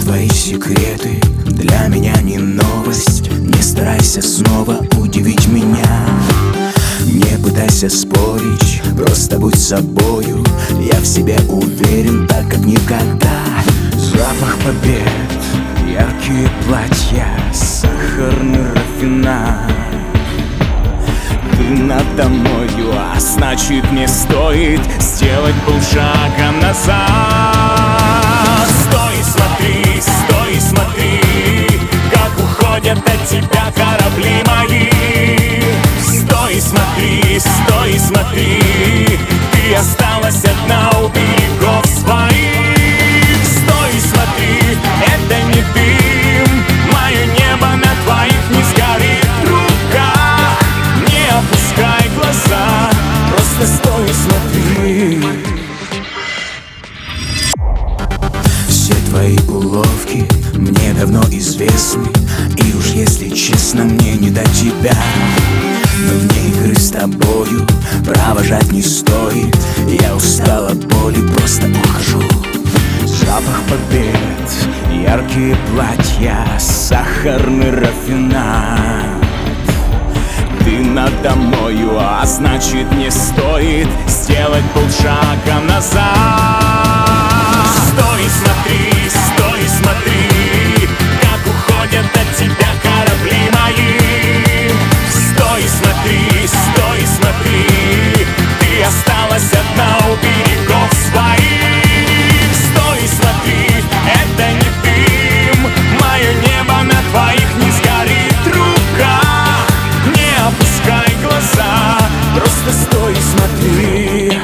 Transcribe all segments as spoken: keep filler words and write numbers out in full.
твои секреты для меня не новость. Не старайся снова удивить меня. Не пытайся спорить, просто будь собою. Я в себе уверен, так как никогда. Запах побед, яркие платья, сахарный рафинад. Ты надо мною, а значит мне стоит сделать полшага назад. Стой и смотри, стой и смотри, как уходят от тебя корабли мои. Стой и смотри, стой и смотри, ты осталась одна у берегов своих. Стой и смотри, это не дым, мое небо на твоих не сгорит рука. Не опускай глаза, просто стой и смотри. Все твои уловки мне давно известны, и уж если честно, мне не до тебя. Но вне игры с тобою провожать не стоит. Я устал от боли, просто ухожу. Запах побед, яркие платья, сахарный рафинад. Ты надо мною, а значит не стоит сделать полшага назад. Стой и смотри, стой и смотри, как уходят от тебя корабли мои. Стой и смотри, стой и смотри, ты осталась одна у берегов своих. Стой и смотри, это не дым, мое небо на твоих не сгорит рука. Не опускай глаза, просто стой и смотри.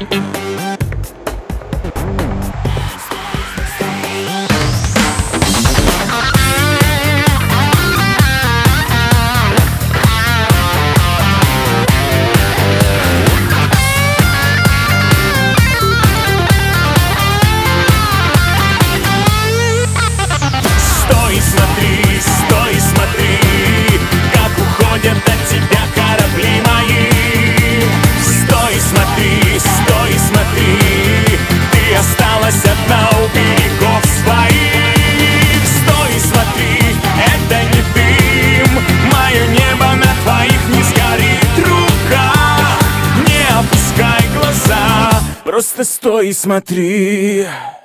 Смотри, стой, смотри, как уходят от тебя корабли мои. Стой, смотри, стой, смотри, ты осталась одна у берегов своих. Стой, смотри, это не дым, мое небо на твоих не сгорит рука. Не опускай глаза, просто стой и смотри.